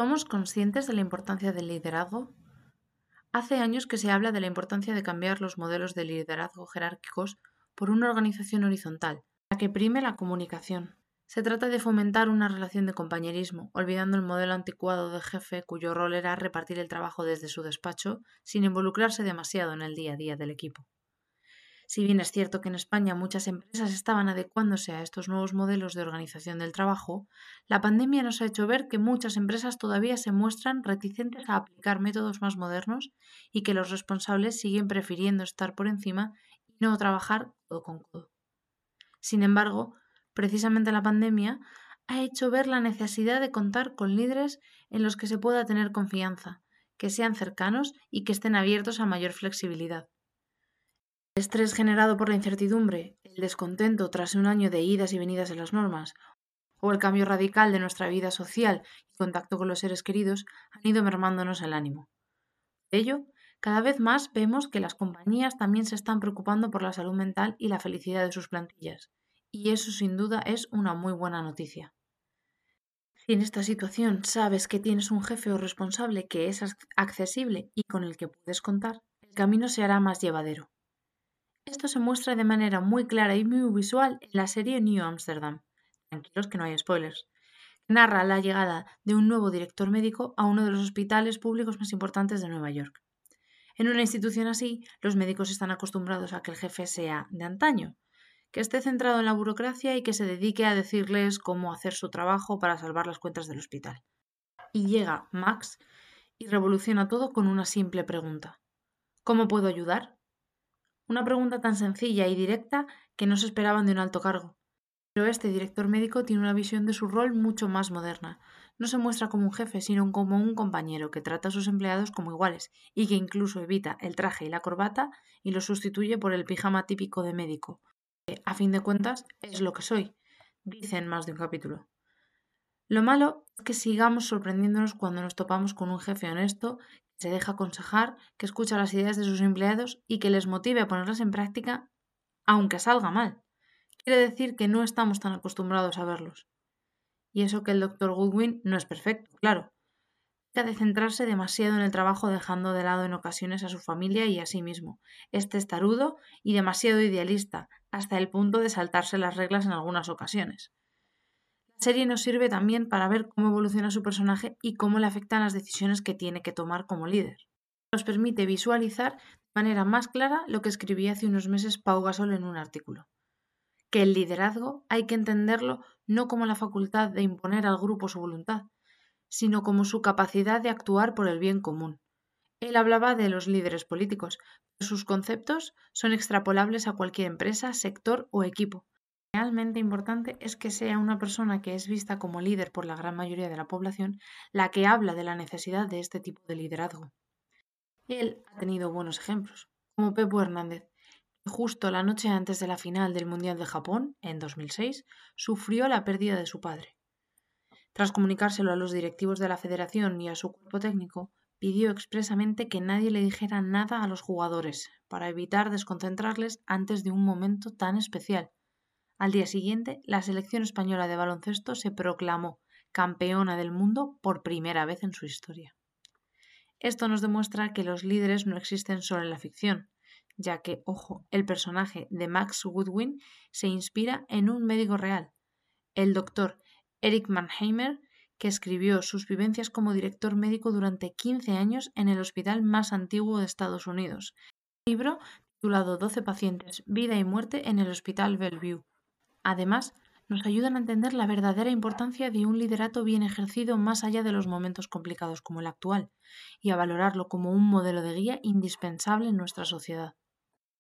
¿Somos conscientes de la importancia del liderazgo? Hace años que se habla de la importancia de cambiar los modelos de liderazgo jerárquicos por una organización horizontal, la que prime la comunicación. Se trata de fomentar una relación de compañerismo, olvidando el modelo anticuado de jefe cuyo rol era repartir el trabajo desde su despacho sin involucrarse demasiado en el día a día del equipo. Si bien es cierto que en España muchas empresas estaban adecuándose a estos nuevos modelos de organización del trabajo, la pandemia nos ha hecho ver que muchas empresas todavía se muestran reticentes a aplicar métodos más modernos y que los responsables siguen prefiriendo estar por encima y no trabajar codo con codo. Sin embargo, precisamente la pandemia ha hecho ver la necesidad de contar con líderes en los que se pueda tener confianza, que sean cercanos y que estén abiertos a mayor flexibilidad. El estrés generado por la incertidumbre, el descontento tras un año de idas y venidas en las normas, o el cambio radical de nuestra vida social y contacto con los seres queridos han ido mermándonos el ánimo. De ello, cada vez más vemos que las compañías también se están preocupando por la salud mental y la felicidad de sus plantillas, y eso sin duda es una muy buena noticia. Si en esta situación sabes que tienes un jefe o responsable que es accesible y con el que puedes contar, el camino se hará más llevadero. Esto se muestra de manera muy clara y muy visual en la serie New Amsterdam. Tranquilos que no hay spoilers. Narra la llegada de un nuevo director médico a uno de los hospitales públicos más importantes de Nueva York. En una institución así, los médicos están acostumbrados a que el jefe sea de antaño, que esté centrado en la burocracia y que se dedique a decirles cómo hacer su trabajo para salvar las cuentas del hospital. Y llega Max y revoluciona todo con una simple pregunta. ¿Cómo puedo ayudar? Una pregunta tan sencilla y directa que no se esperaban de un alto cargo. Pero este director médico tiene una visión de su rol mucho más moderna. No se muestra como un jefe, sino como un compañero que trata a sus empleados como iguales y que incluso evita el traje y la corbata y lo sustituye por el pijama típico de médico. Que, a fin de cuentas, es lo que soy, dice en más de un capítulo. Lo malo es que sigamos sorprendiéndonos cuando nos topamos con un jefe honesto que se deja aconsejar, que escucha las ideas de sus empleados y que les motive a ponerlas en práctica, aunque salga mal. Quiere decir que no estamos tan acostumbrados a verlos. Y eso que el Dr. Goodwin no es perfecto, claro. Deja de centrarse demasiado en el trabajo dejando de lado en ocasiones a su familia y a sí mismo. Es testarudo y demasiado idealista, hasta el punto de saltarse las reglas en algunas ocasiones. La serie nos sirve también para ver cómo evoluciona su personaje y cómo le afectan las decisiones que tiene que tomar como líder. Nos permite visualizar de manera más clara lo que escribía hace unos meses Pau Gasol en un artículo. Que el liderazgo hay que entenderlo no como la facultad de imponer al grupo su voluntad, sino como su capacidad de actuar por el bien común. Él hablaba de los líderes políticos, pero sus conceptos son extrapolables a cualquier empresa, sector o equipo. Realmente importante es que sea una persona que es vista como líder por la gran mayoría de la población la que habla de la necesidad de este tipo de liderazgo. Él ha tenido buenos ejemplos, como Pepu Hernández, que justo la noche antes de la final del Mundial de Japón, en 2006, sufrió la pérdida de su padre. Tras comunicárselo a los directivos de la federación y a su cuerpo técnico, pidió expresamente que nadie le dijera nada a los jugadores, para evitar desconcentrarles antes de un momento tan especial. Al día siguiente, la selección española de baloncesto se proclamó campeona del mundo por primera vez en su historia. Esto nos demuestra que los líderes no existen solo en la ficción, ya que, ojo, el personaje de Max Goodwin se inspira en un médico real, el doctor Eric Mannheimer, que escribió sus vivencias como director médico durante 15 años en el hospital más antiguo de Estados Unidos. Un libro titulado 12 pacientes, vida y muerte en el Hospital Bellevue. Además, nos ayudan a entender la verdadera importancia de un liderato bien ejercido más allá de los momentos complicados como el actual, y a valorarlo como un modelo de guía indispensable en nuestra sociedad.